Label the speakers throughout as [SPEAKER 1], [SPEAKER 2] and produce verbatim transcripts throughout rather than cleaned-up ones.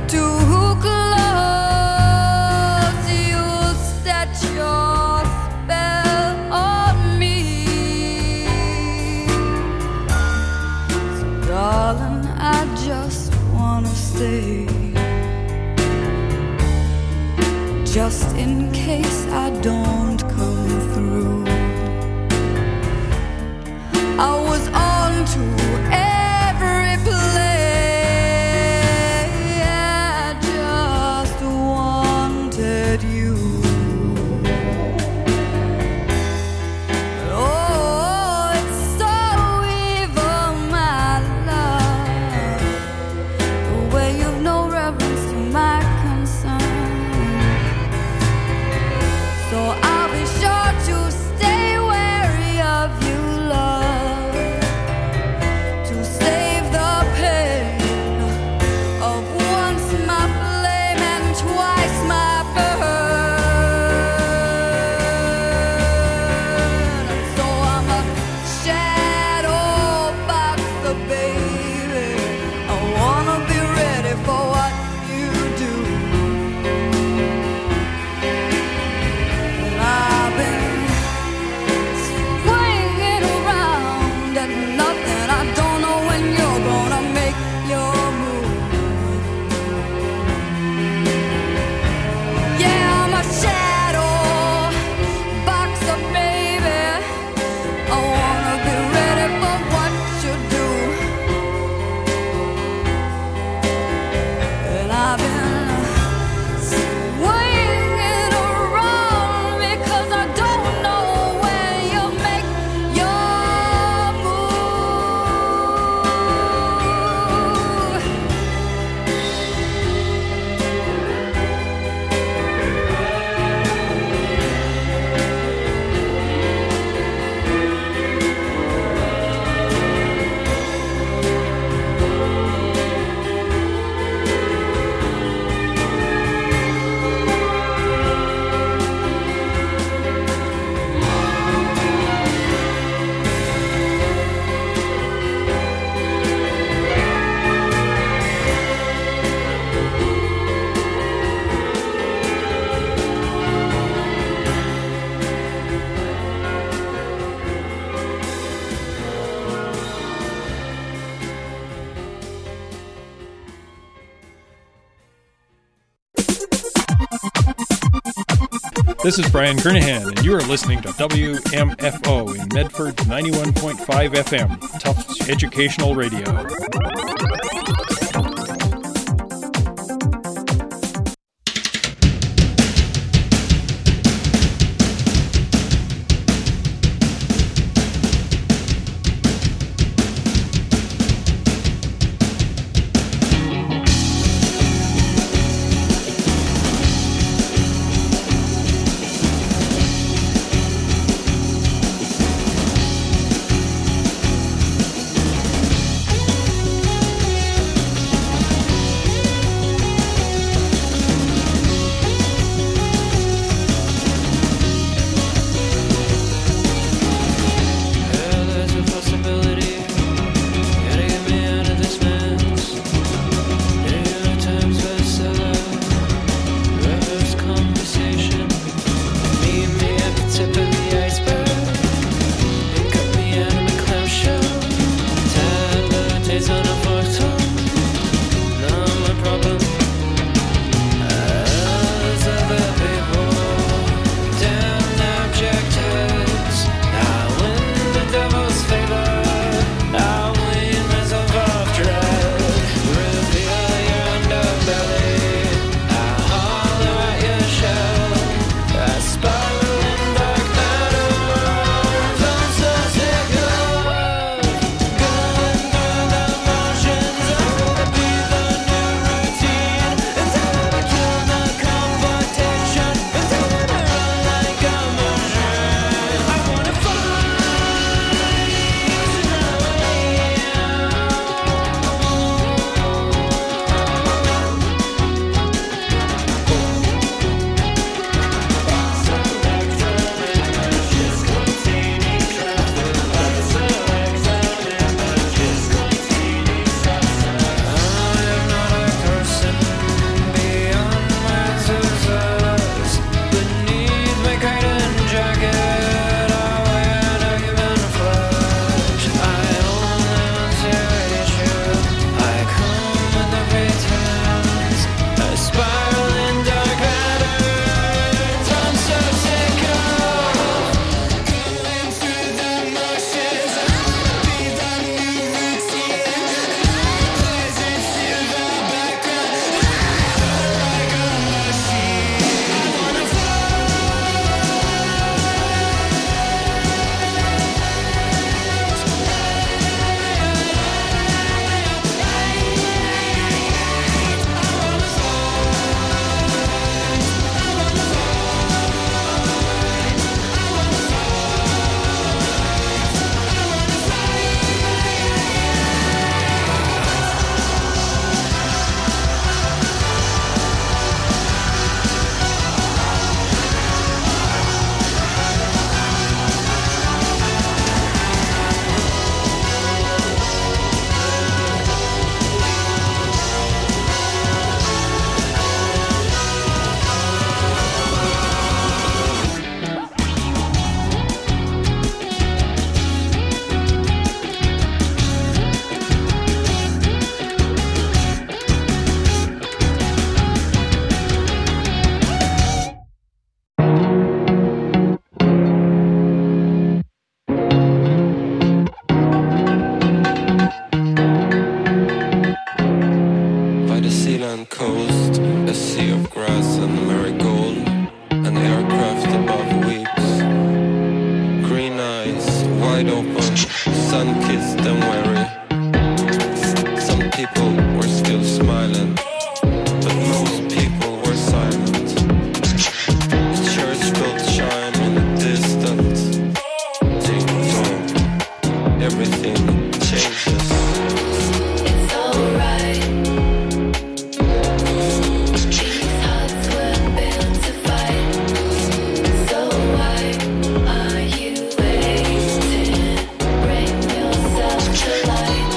[SPEAKER 1] Just in case I don't come through, I was on to every play. I just wanted you. Oh, it's so evil, my love, the way you've no reverence to my concern. So I'll be sure to stay wary of you, love, to save the pain of once my flame and twice my burn. So I'm a shadow boxer, baby. I wanna be ready for what you do.
[SPEAKER 2] This is Brian Kernahan, and you are listening to W M F O in Medford's ninety-one point five F M, Tufts Educational Radio.
[SPEAKER 3] wide open, sun-kissed and weary. Some people were still smiling, but most people were silent. The church bells chime in the distance. Ding-dong, everything changes.
[SPEAKER 4] It's alright. These hearts were built to fight. So why are you waiting? Bring yourself to light.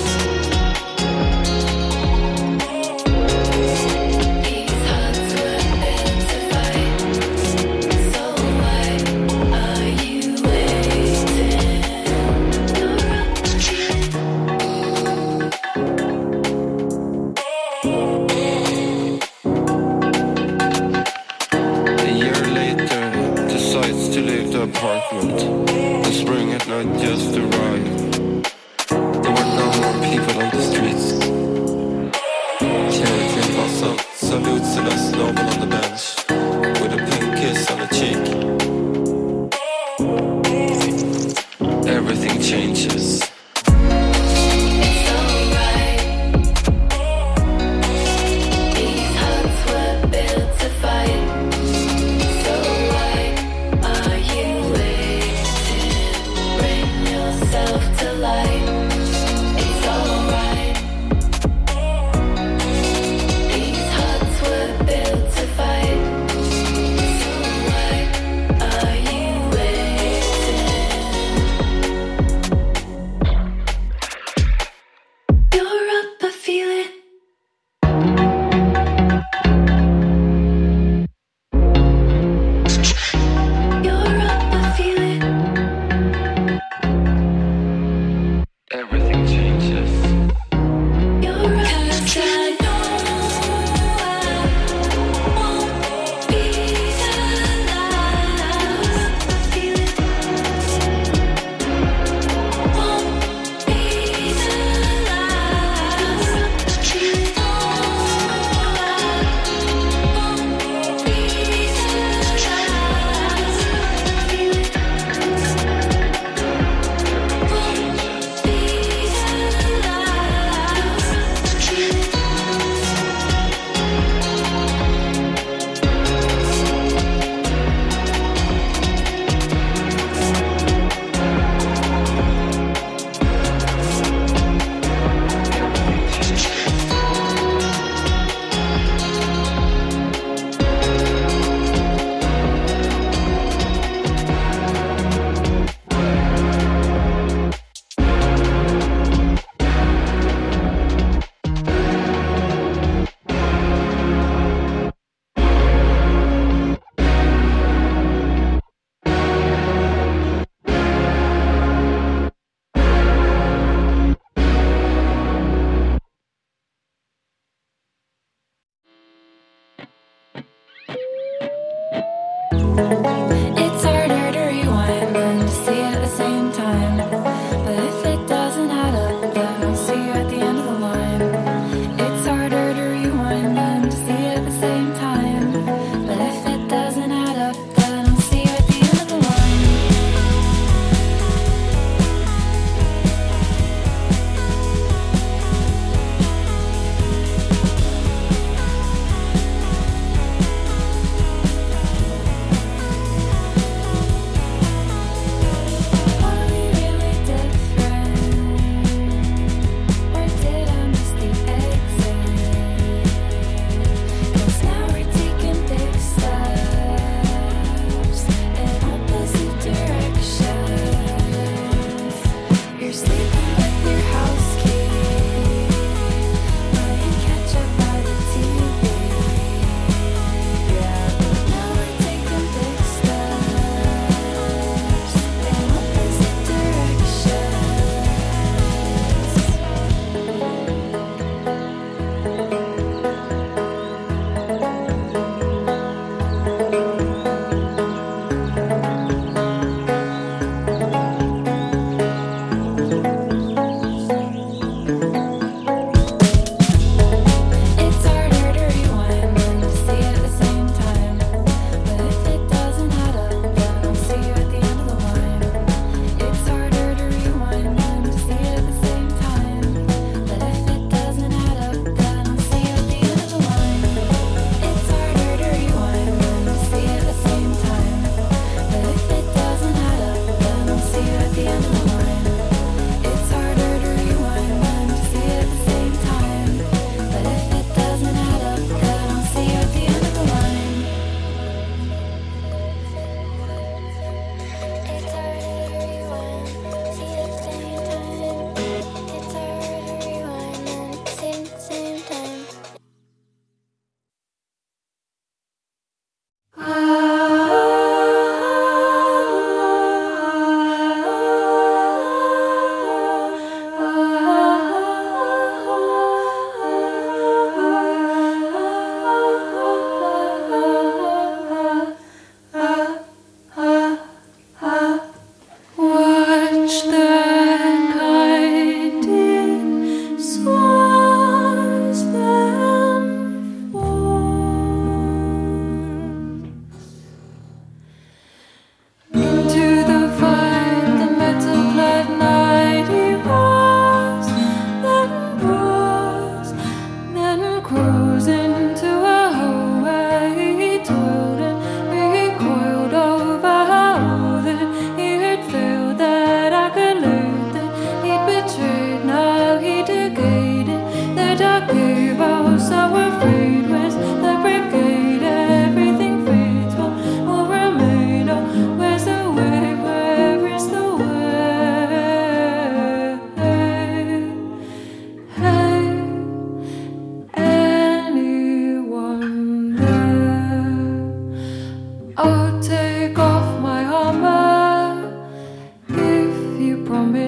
[SPEAKER 4] These hearts were built to fight. So why are you waiting? You're
[SPEAKER 3] A year later, decides to leave the apartment. The spring had not just arrived. There were no more people on the streets. Carried in bustle, salutes Celeste Noble on the bench, with a pink kiss on the cheek. Everything changes.
[SPEAKER 4] It's alright. These hearts were built to fight. So why are you waiting? Bring yourself to light. It's alright. These hearts were built to fight. So why are you waiting?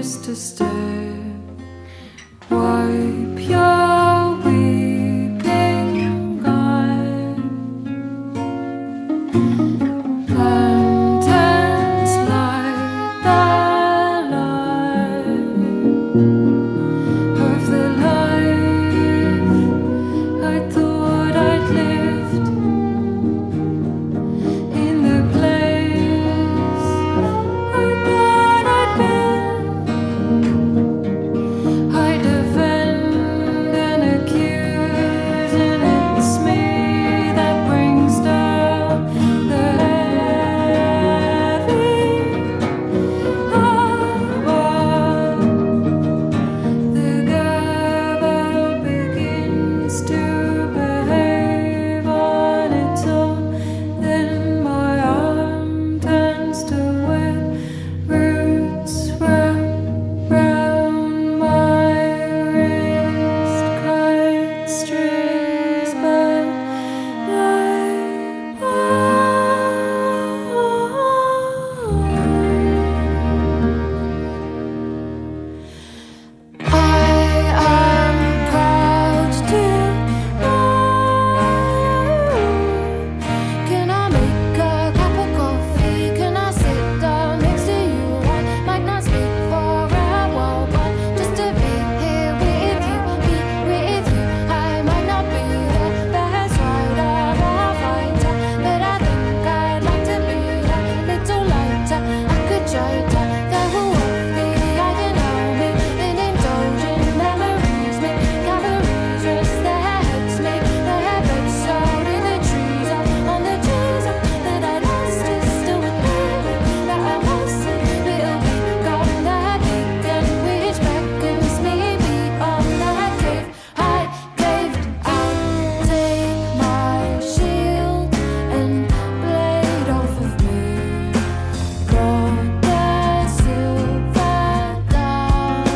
[SPEAKER 1] used to stay. Wipe your weeping eyes. Lanterns light the light of the life I thought I'd lived, in the place I thought I'd been. I defend and accuse, and it's me that brings down the heavy above. The gavel begins to behave on its own. Then my arm turns to wet roots wrap round my wrist, kite strings, but my I am proud to know. Can I make a cup of coffee? Can I sit down next to you? I might not speak for a while, but just to be here with you, be with you. I might not be the best writer or fighter, but I think I'd like to be a little lighter. I could try to the whole of the I can help me in indulgent memories. Make cavalries rest their heads, make their heavens shout in the trees up on the trees up that I lost is still with me, that I mustn't. It'll be gone that beacon which beckons me beyond that cave. I caved out, take my shield and blade off of me. Brought the silver down.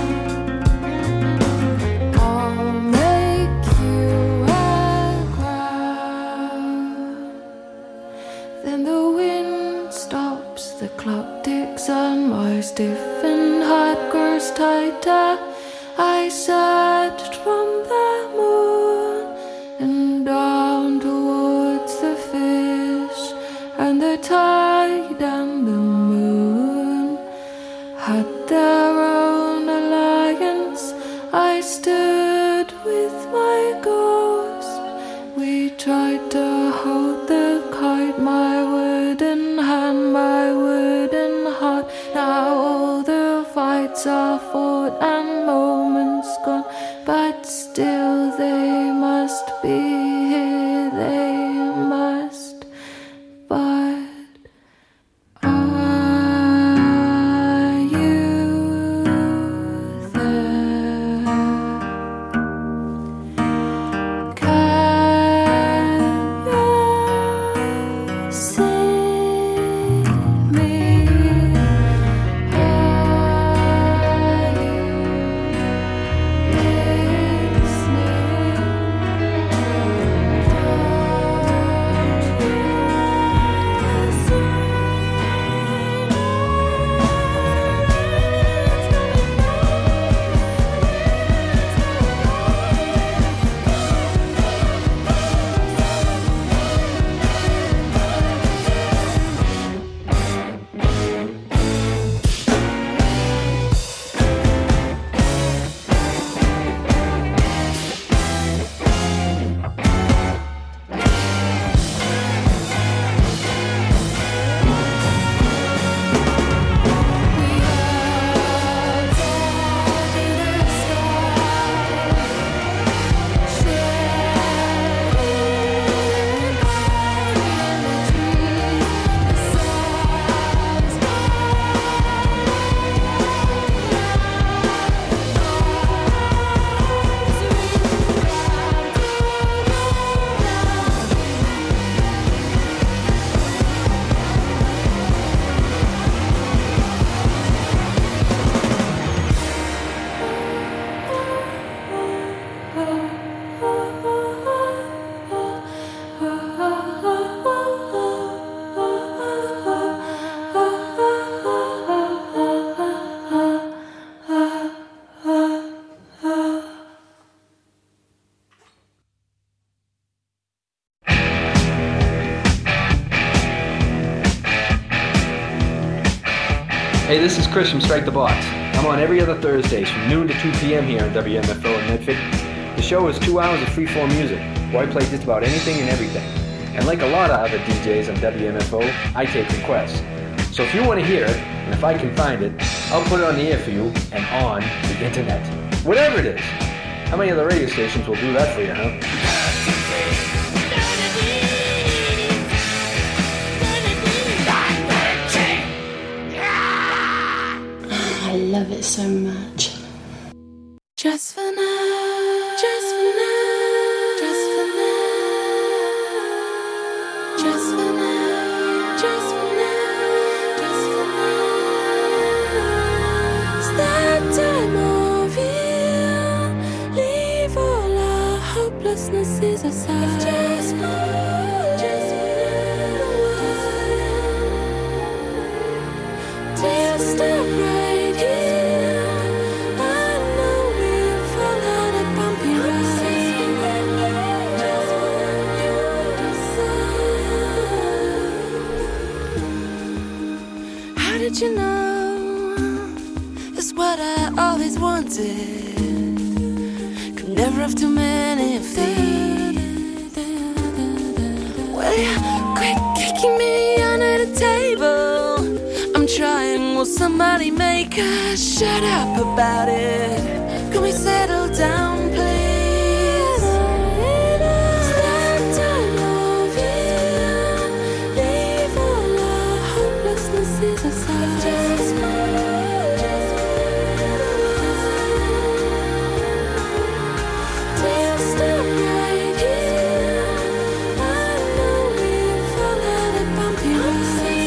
[SPEAKER 1] I'll make you a crown. Then the wind stops, the clock ticks, and my stiffened heart grows tighter. I searched from the moon and down towards the fish, and the tide and the moon had their own alliance. I stood with my ghost. We tried to hold the kite, my wooden hand, my wooden heart. Now all the fights are fought and moments gone, but still they must be here, they must. But are you there? Can you see me? Are you
[SPEAKER 5] Hey, this is Chris from Strike the Box. I'm on every other Thursdays from noon to two p.m. here on W M F O in Medford. The show is two hours of free-form music, where I play just about anything and everything. And like a lot of other D Js on W M F O, I take requests. So if you want to hear it, and if I can find it, I'll put it on the air for you and on the internet. Whatever it is. How many other radio stations will do that for you, huh?
[SPEAKER 6] I love it so much.
[SPEAKER 4] Just for now, just for now, just for now, just for now, just for now, just for now. It's that time of year. Leave all our hopelessnesses aside. Just for, just for now. Till stop right here. I know we'll fall on a bumpy ride. Just when you decide. How did you know? It's what I always wanted. Could never have too many of these. Well, you quit kicking me under the table. I'm trying, will somebody make us shut up about it? Can we settle down, please? It's that time of year. Leave all our hopelessnesses aside. Just for, just for till stop right here. I know we'll fall out of bumpy roads.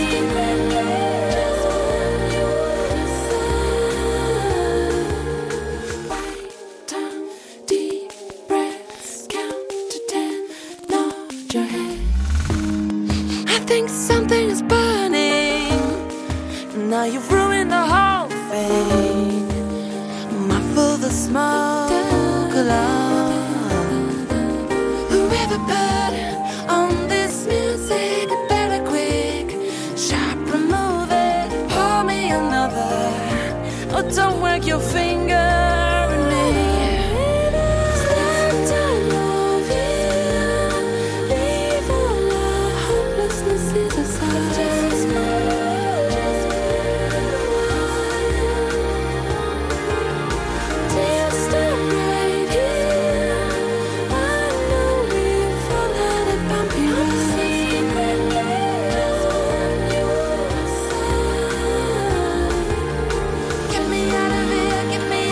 [SPEAKER 4] Something is burning. Now you've ruined the whole thing. Muffle the smoke alarm. Whoever put on this music, better quick, sharp remove it. Pour me another. Oh, don't work your finger at me. It's that time of year. Leave all our hopelessnesses aside. Just for, just for till stop right here. I know we'll fall out of bumpy roads. Get me out of here, get me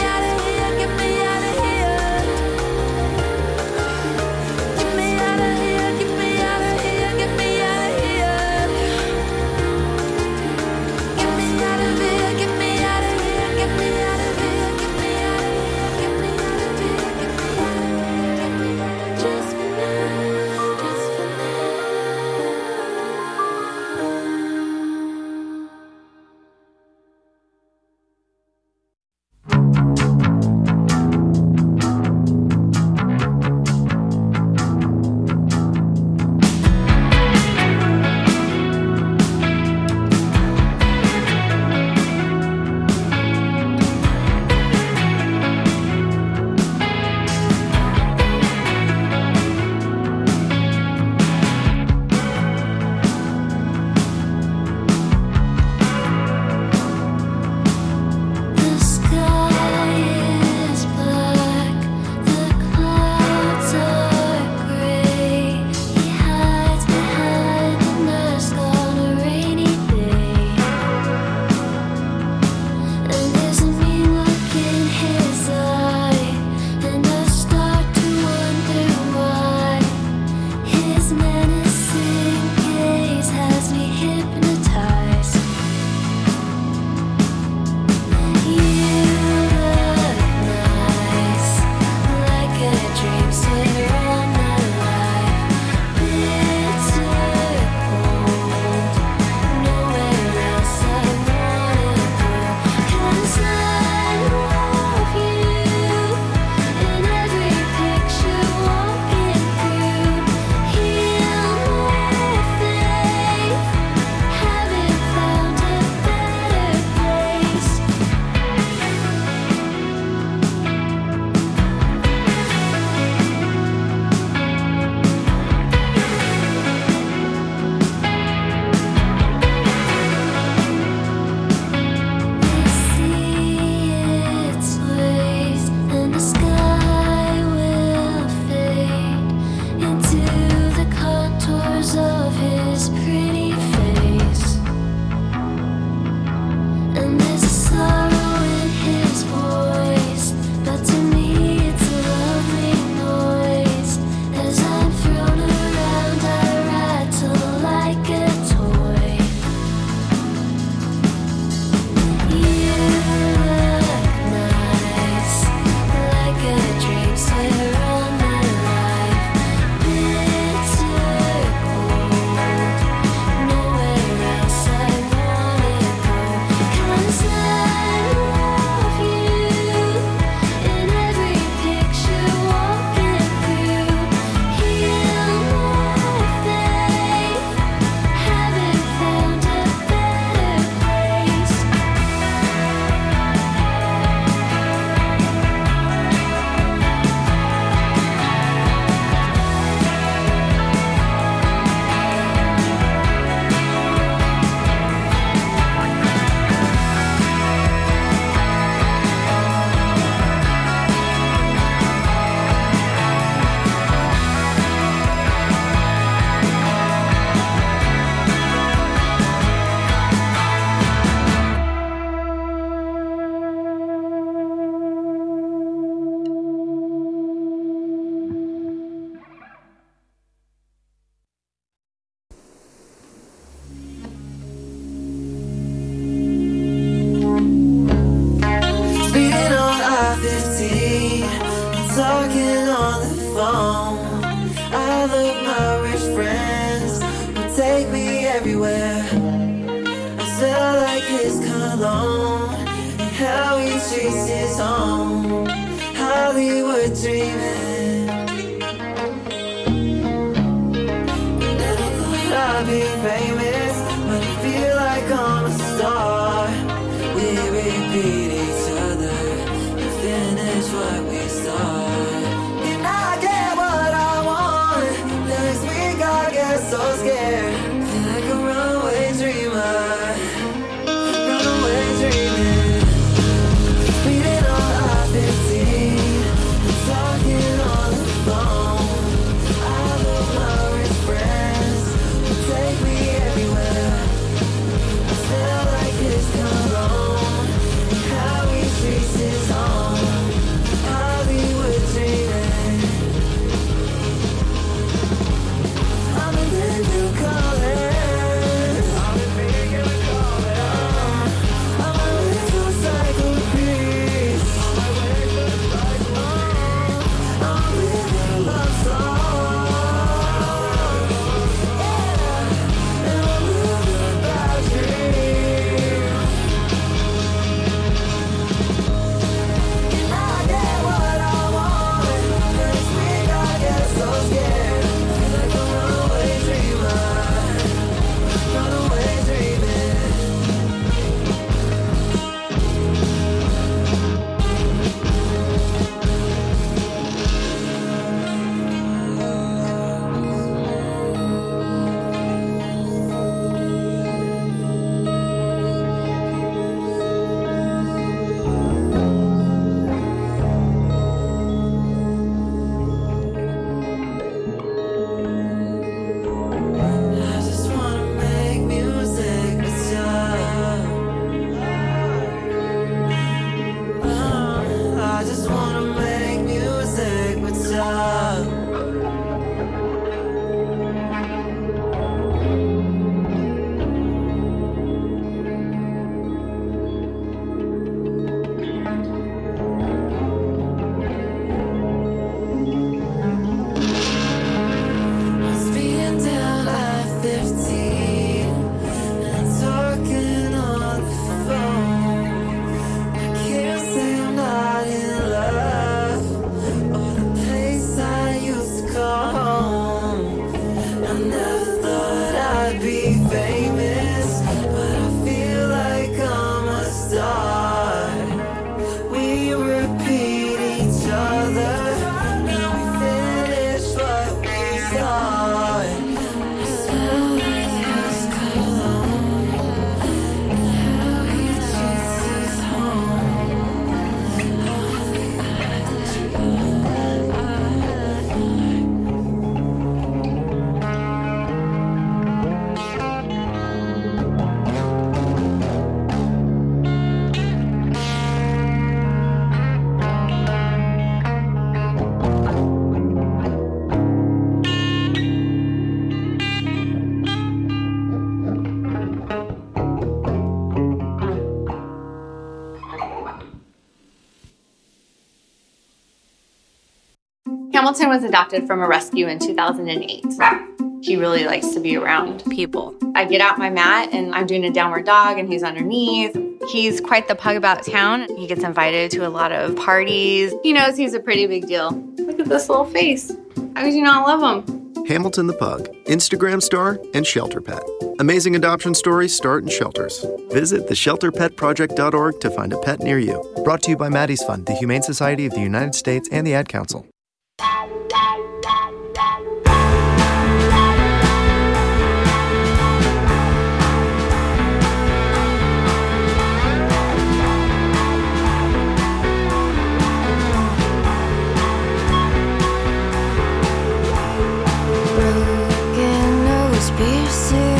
[SPEAKER 7] Runaway dreaming, speeding on. Hamilton was adopted from a rescue in two thousand eight. He really likes to be around people. I get out my mat and I'm doing a downward dog and he's underneath. He's quite the pug about town. He gets invited to a lot of parties. He knows he's a pretty big deal. Look at this little face. How could you not love him?
[SPEAKER 8] Hamilton the Pug, Instagram star and shelter pet. Amazing adoption stories start in shelters. Visit the shelter pet project dot org to find a pet near you. Brought to you by Maddie's Fund, the Humane Society of the United States, and the Ad Council.
[SPEAKER 1] Broken nose piercing.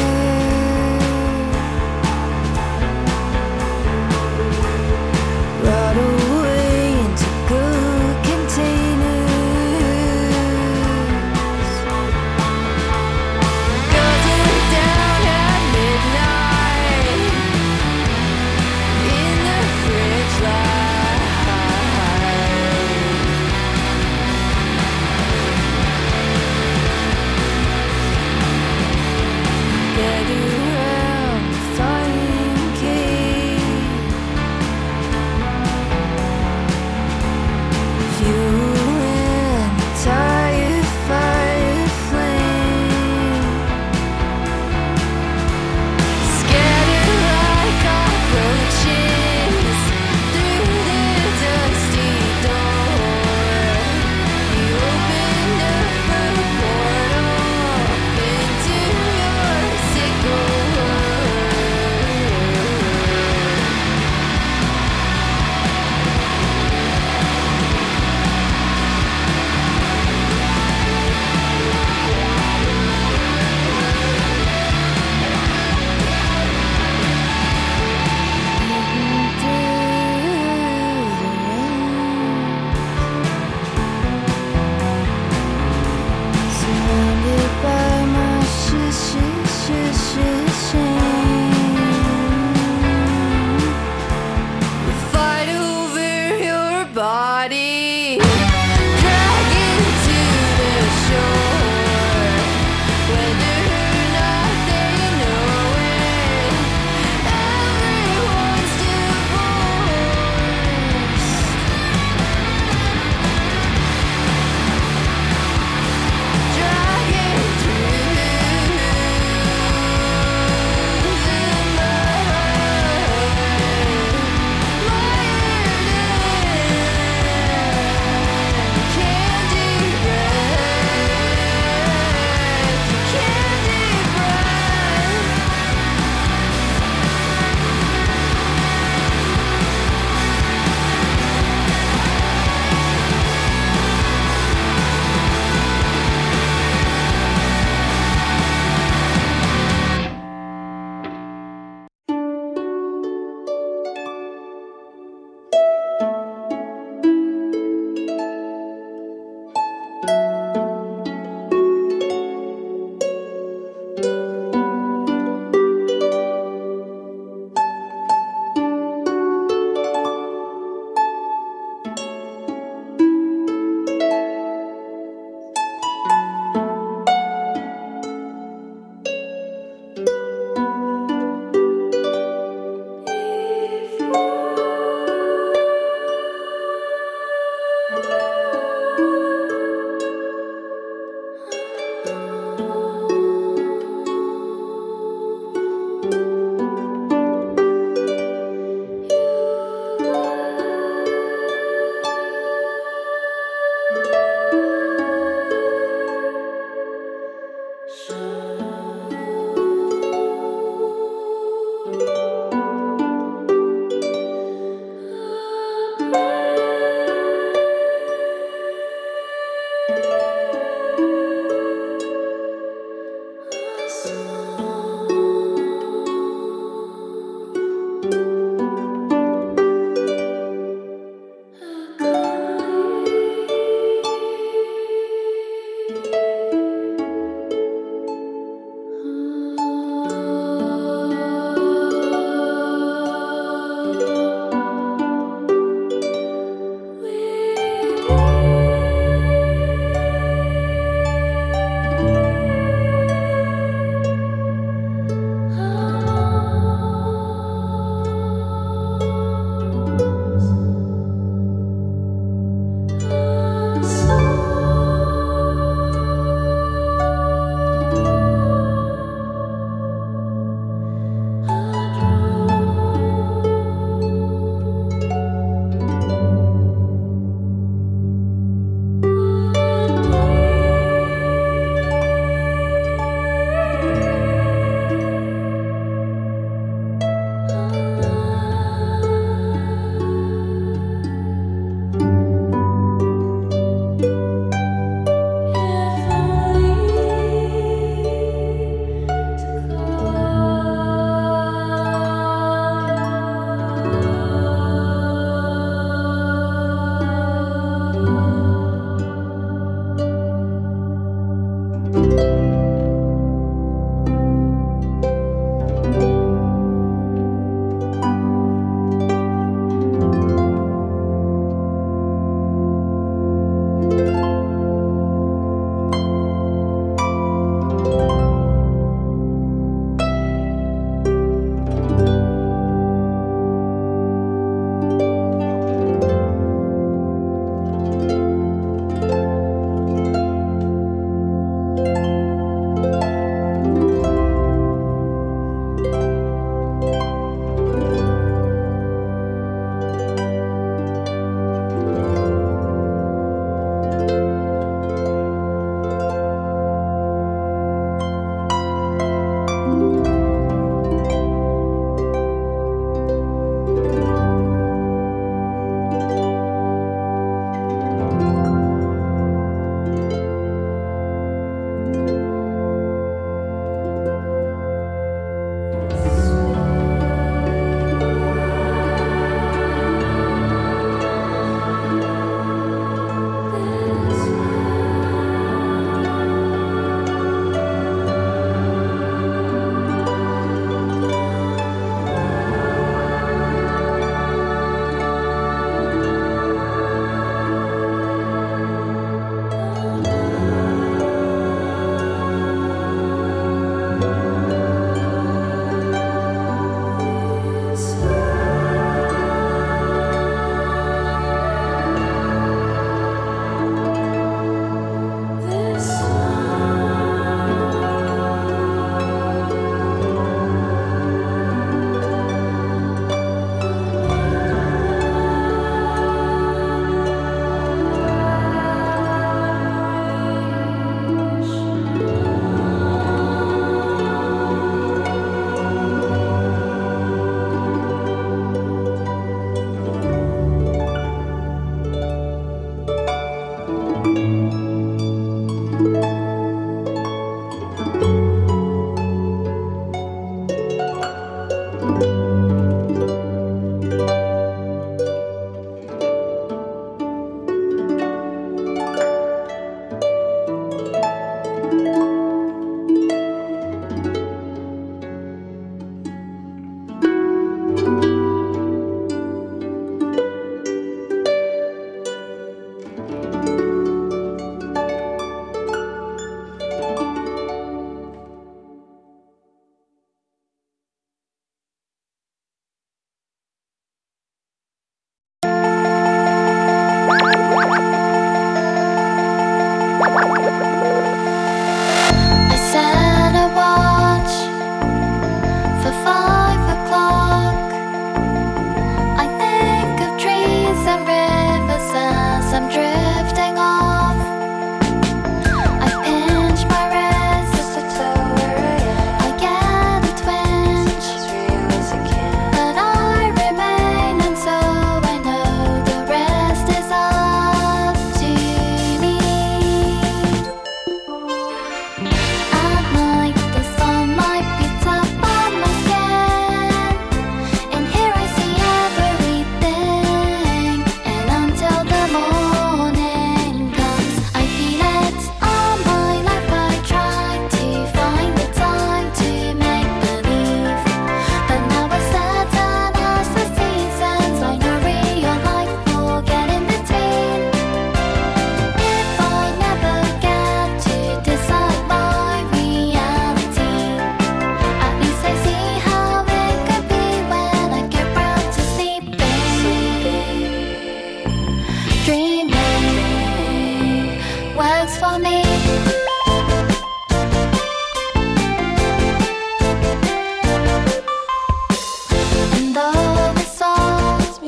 [SPEAKER 1] Right away into good containers.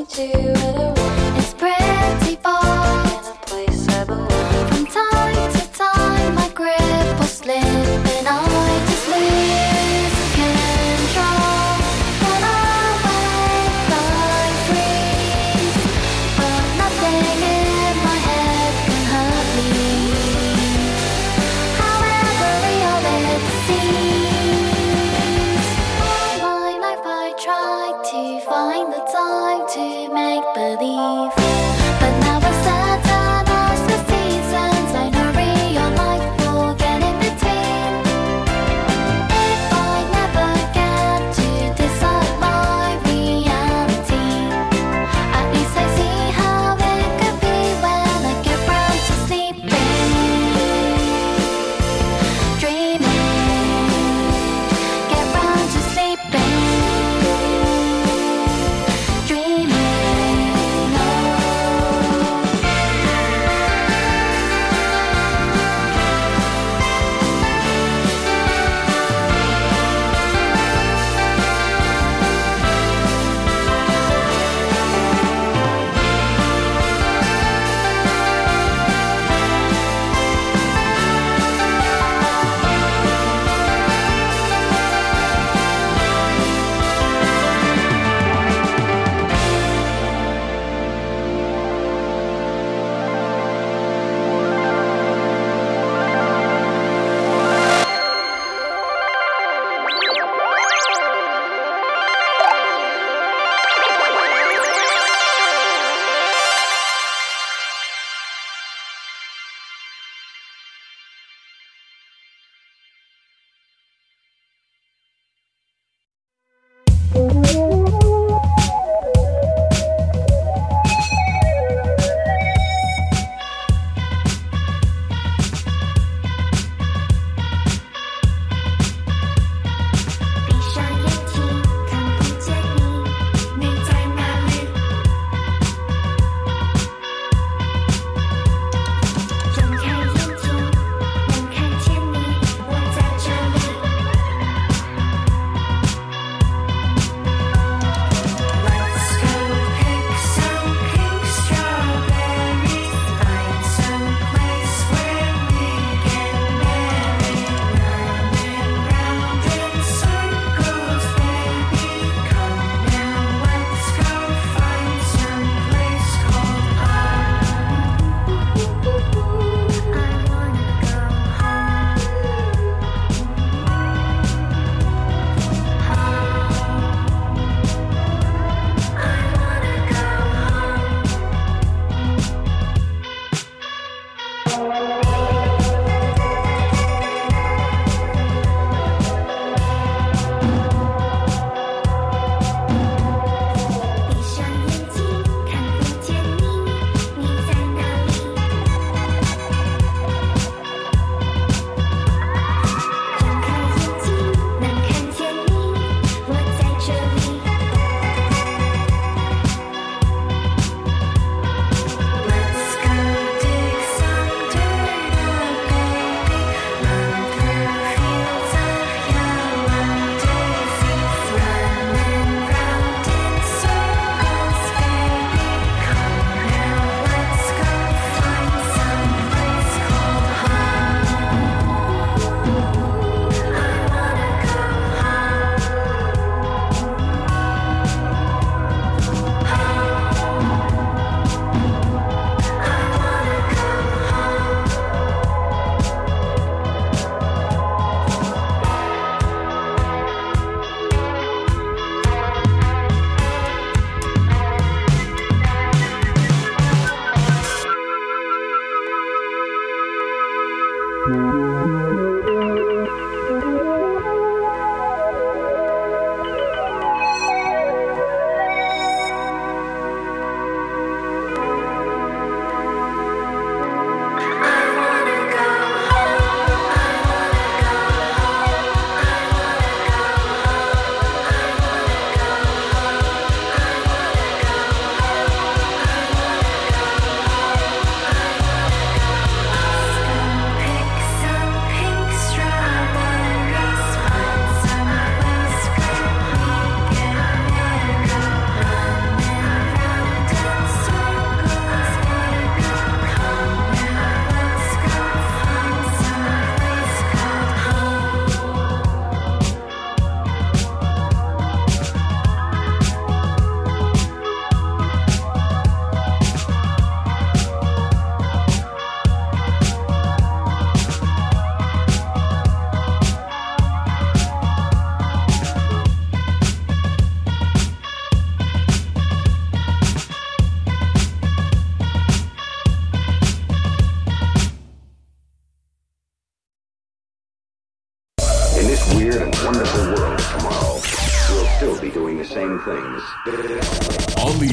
[SPEAKER 9] Dreaming, oh.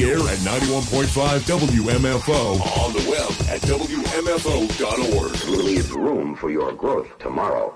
[SPEAKER 9] the air at ninety-one point five W M F O. On the web at W M F O dot org.
[SPEAKER 10] Leave room for your growth tomorrow.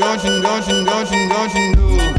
[SPEAKER 11] don't you, don't you, don't you, don't you know?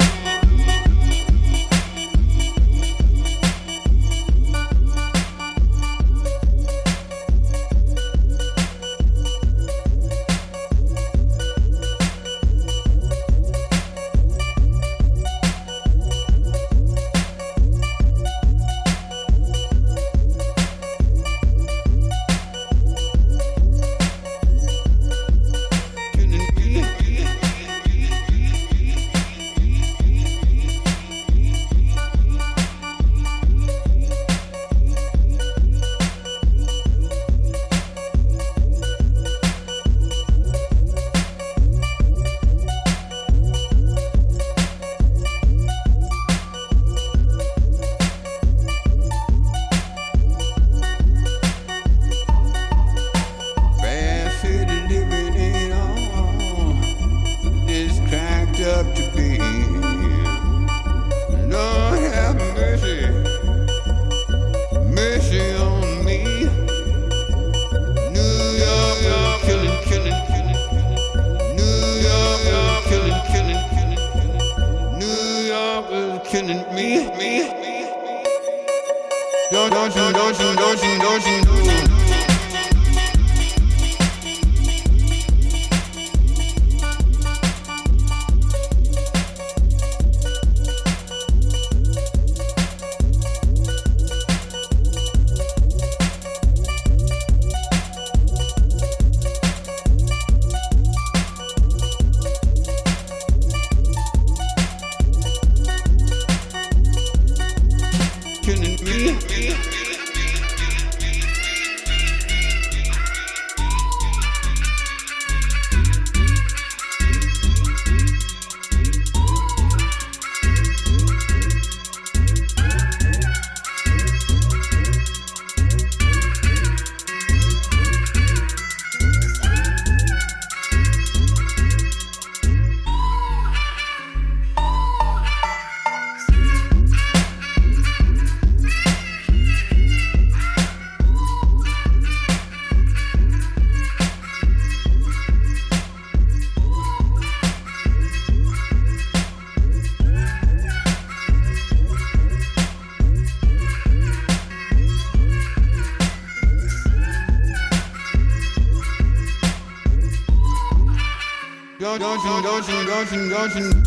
[SPEAKER 11] Don't you, don't you, don't you, don't you.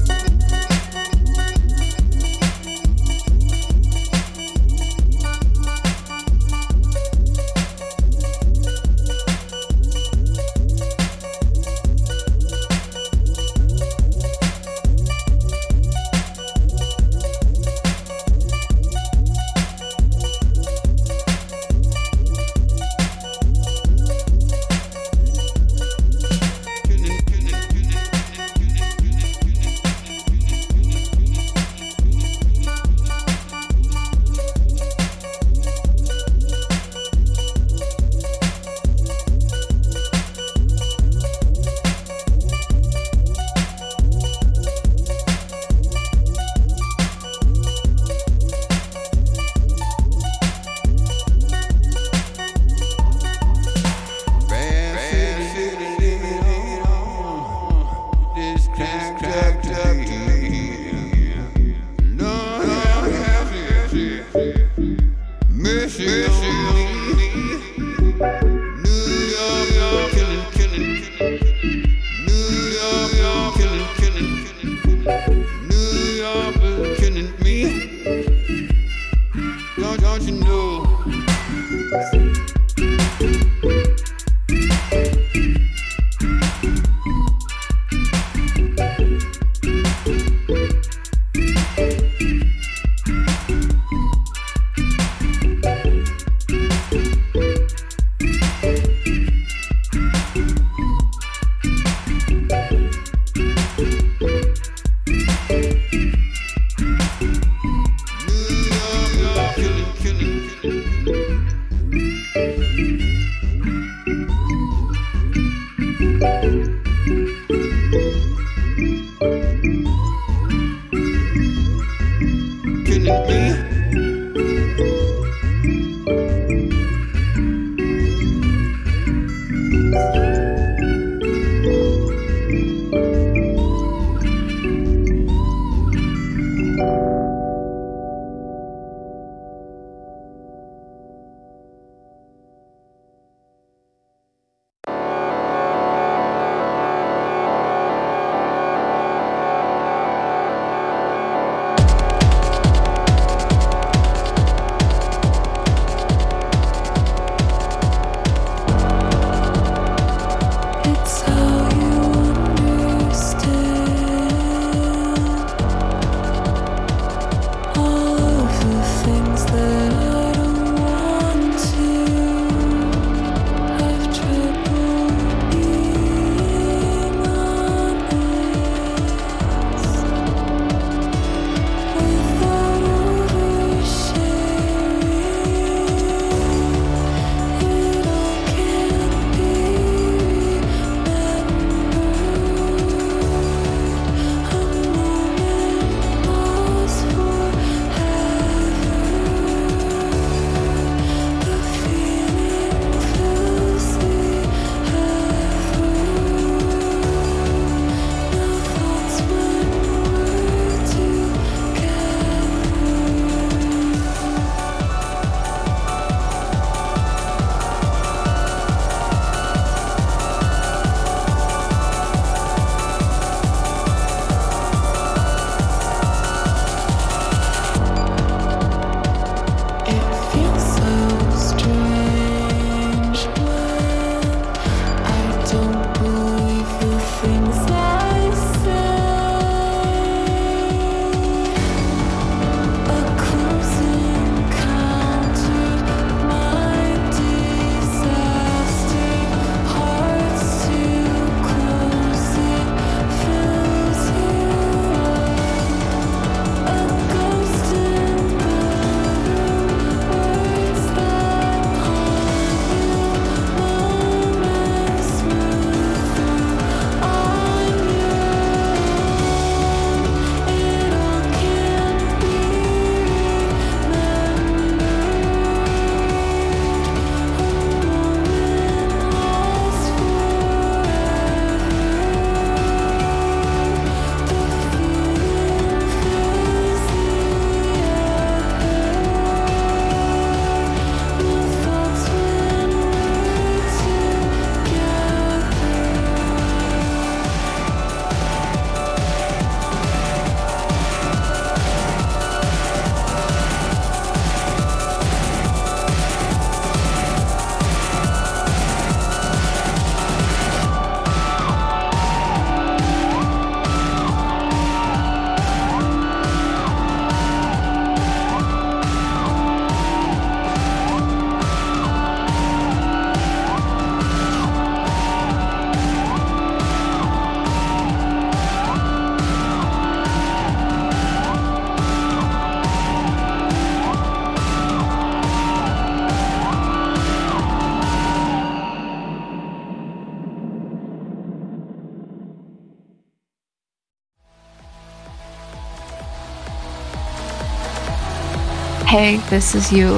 [SPEAKER 11] Killing, killing.
[SPEAKER 12] Hey, this is you.